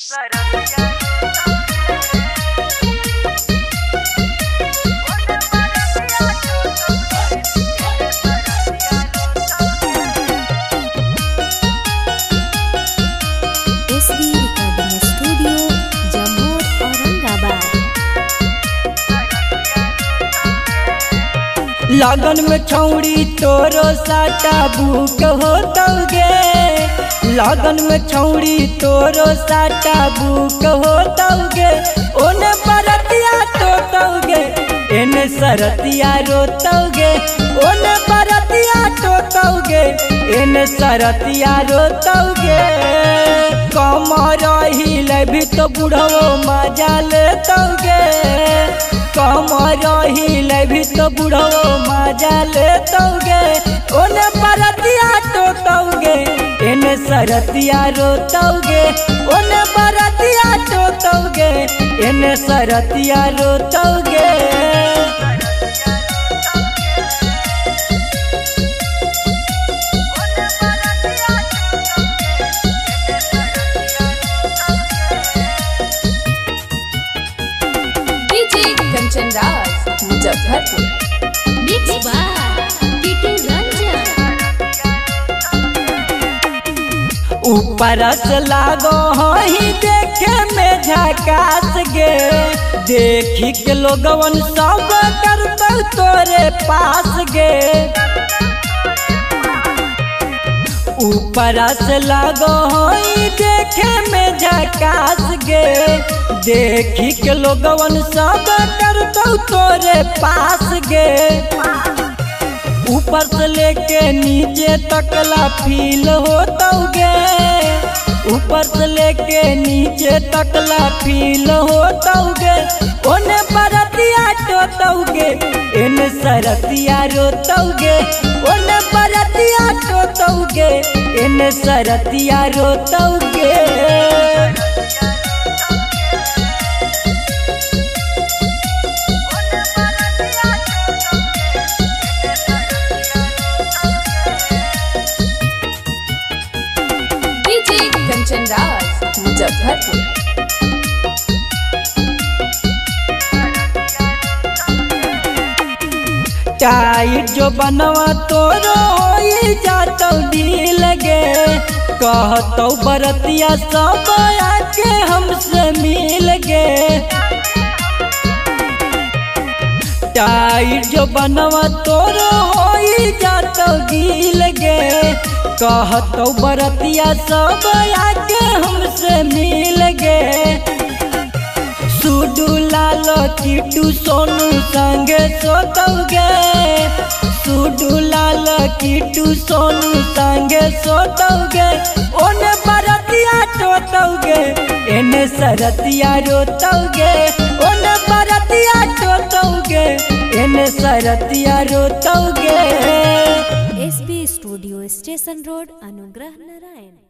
SB recording studio Jammu Aurangabad. लगन में छौड़ी तोरो साटा बुक होतौगे, लगन में छौड़ी तोरो साटा बुक होतौगे। ओने बरतिया टोतौगे, एने सरतिया रोतौगे। ओने बरतिया टोतौगे, एने सरतिया रोतौगे। कमर हिलबी तो बुढ़ो मजा लेतौगे, कमर हिलबी तो बुढ़ो मजा लेतौगे। ओने बरतिया टोतौगे, एने सरतिया रोतौगे। ओने बरतिया टोतौगे, एने सरतिया रोतौगे। DJ Kanchan Raj Muzaffarpur. Mix by Titu Ranjan. ऊपर से लागो ही देखे में झकास गे, देखी के लोगवन सब करतौ तोरे पास गे। ऊपर से लागो ही देखे में झकास गे, देखी के लोगवन सब करतौ तोरे पास गे। ऊपर से लेके नीचे तकला फील होतौगे, ऊपर से लेके नीचे तकला फील होतौगे। ओने बरतिया टोतौगे, एने सरतिया रोतौगे। ओने बरतिया टोतौगे, एने सरतिया रोतौगे। डीजे कंचन राज मुजफ्फरपुर। टाइट जो बनवा तोरो होई जातौ ढील गे, कहतौ बरतिया सब आके हमसे मिल गे। टाइट जो बनवा तोरो होई जातौ ढील गे, कहतौ बरतिया सब आके हमसे मिल गे। सुडू लालो किटू सोनू संगे सोतौगे, सुडू लालो किटू सोनू संगे सोतौगे। ओने बरतिया टोतौगे, एने सरतिया रोतौगे। ओने बरतिया टोतौगे, एने सरतिया रोतौगे। S B studio station road Anugrah Narayan.